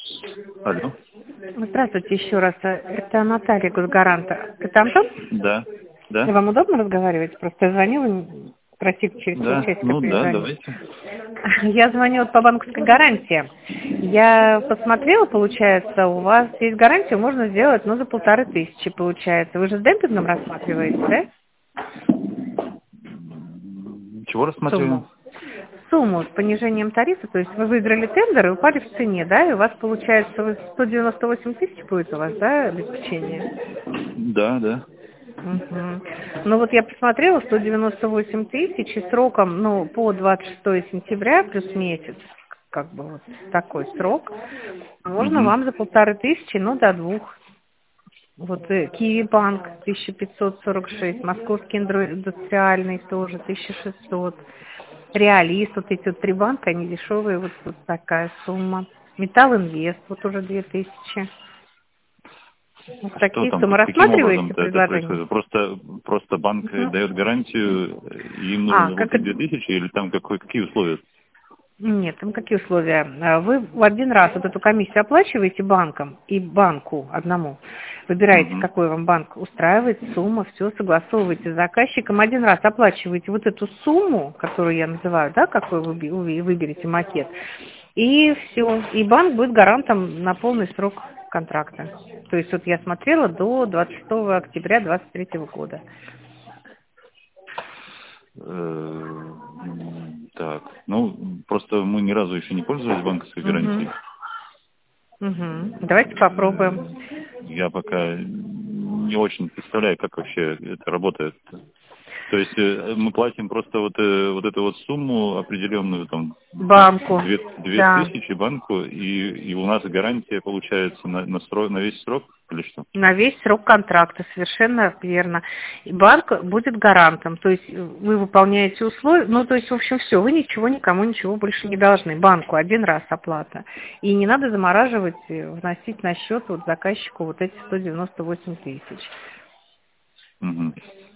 Алло. Здравствуйте еще раз. Это Наталья Госгаранта. Это Антон? Да. Да. Вам удобно разговаривать? Просто я звонила, просить через Да. полчасика Ну да, перезвонить. давайте. Я звонила по банковской гарантии. Я посмотрела, получается, у вас есть гарантию, можно сделать, за 1500, получается. Вы же с демпингом рассматриваете, да? Чего рассматриваем? Сумму. Сумму с понижением тарифа, то есть вы выиграли тендер и упали в цене, да, и у вас получается 198 тысяч будет у вас, да, обеспечение? Да, да. Мгм. Ну вот я посмотрела, 198 тысяч и сроком, по 26 сентября плюс месяц, как бы вот такой срок, можно Угу. вам за 1500, до 2. Вот Киви Банк 1546, Московский индустриальный тоже 1600, Реалист, вот эти вот 3 банка, они дешевые, вот такая сумма. Металл Инвест, вот уже 2000. Вот Что такие там, суммы. каким Рассматриваете образом-то это предложение? происходит? Просто банк Мгм. дает гарантию, и им нужно Как заплатить это? 2000, или там какие условия? Нет, там какие условия? Вы в один раз вот эту комиссию оплачиваете банком и банку одному. Выбираете, Угу. какой вам банк устраивает, сумма, все согласовываете с заказчиком. Один раз оплачиваете вот эту сумму, которую я называю, да, какой вы выберете макет, и все. И банк будет гарантом на полный срок контракта. То есть вот я смотрела до 26 октября 2023 года. Так, просто мы ни разу еще не пользовались банковской гарантией. Угу. Угу. Давайте попробуем. Я пока не очень представляю, как вообще это работает. То есть мы платим просто вот эту вот сумму определенную, там, Банку. две Да. тысячи банку, и у нас гарантия получается на весь срок или что? На весь срок контракта, совершенно верно. И банк будет гарантом, то есть вы выполняете условия, то есть, в общем, все, вы никому ничего больше не должны. Банку один раз оплата. И не надо замораживать, вносить на счет вот заказчику вот эти 198 тысяч. Мгм.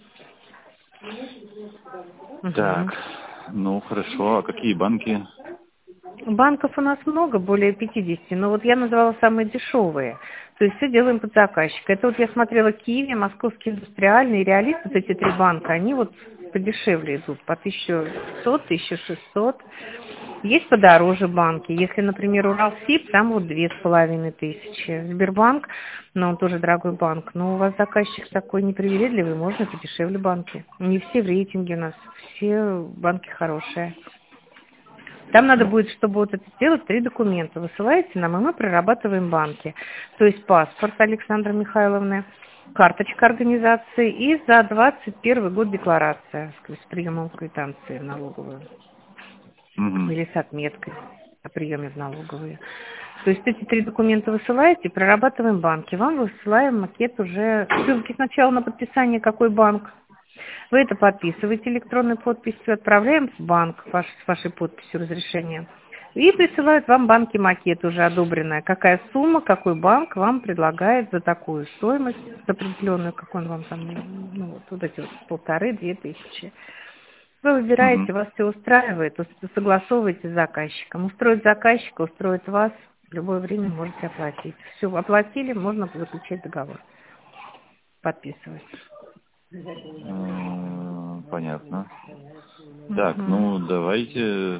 Мгм. Так, хорошо. А какие банки? Банков у нас много, более 50, но вот я назвала самые дешевые. То есть все делаем под заказчика. Это вот я смотрела Киви, Московский индустриальный и Реалист, вот эти 3 банка, они вот подешевле идут, по 1500, 1600. Есть подороже банки. Если, например, Уралсиб, там вот 2500. Сбербанк, но он тоже дорогой банк. Но у вас заказчик такой непривередливый, можно подешевле банки. Не все в рейтинге у нас, все банки хорошие. Там надо будет, чтобы вот это сделать, 3 документа. Высылаете нам, и мы прорабатываем банки. То есть паспорт Александры Михайловны, карточка организации и за 21 год декларация с приемом квитанции в налоговую. Мгм. Или с отметкой о приеме в налоговую. То есть эти 3 документа высылаете, прорабатываем банки. Вам высылаем макет уже ссылки сначала на подписание, какой банк. Вы это подписываете электронной подписью, отправляем в банк с вашей подписью разрешения. И присылают вам банки макет уже одобренная. Какая сумма, какой банк вам предлагает за такую стоимость, за определенную, как он вам там, вот эти вот 1500-2000. Вы выбираете, Мгм. вас все устраивает, согласовываете с заказчиком. Устроить заказчика, устроить вас, в любое время можете оплатить. Все, оплатили, можно заключать договор, подписывать. Понятно. Так, Мгм. давайте.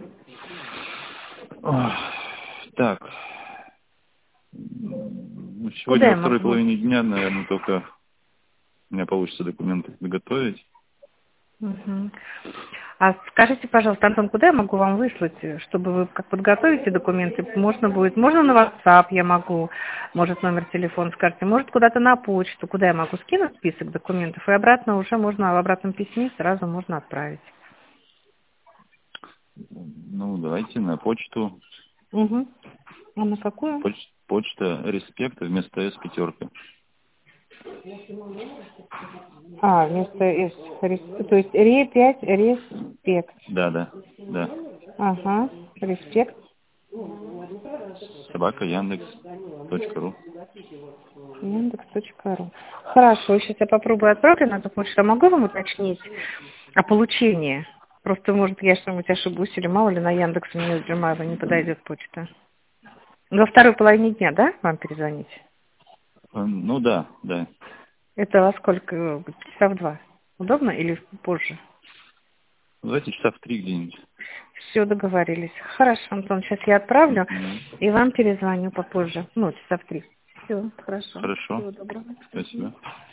Ох, Так, Куда сегодня во я второй могу? половине дня, наверное, только у меня получится документы подготовить. Мгм. А скажите, пожалуйста, Антон, куда я могу вам выслать, чтобы вы как подготовите документы, можно на WhatsApp я могу, может номер телефона скажите, может куда-то на почту, куда я могу скинуть список документов, и обратно уже можно в обратном письме сразу можно отправить. Давайте на почту. Угу. А на какую? Почта респект вместо С пятерка. Вместо S, то есть Ре5, респект. Да, да, да. Ага, респект. Собака Яндекс.ру. Яндекс.ру. Хорошо, сейчас я попробую отправить на эту почту. А могу вам уточнить о получении? Просто, может, я что-нибудь ошибусь, или мало ли на Яндекс мне Джемаева не подойдет почта. Во второй половине дня, да, вам перезвонить? Ну да, да. Это во сколько? Часа в 2. Удобно или позже? Давайте часа в 3 где-нибудь. Все, договорились. Хорошо, Антон, сейчас я отправлю и вам перезвоню попозже. Ну, часа в 3. Все, хорошо. Хорошо. Всего доброго. Спасибо.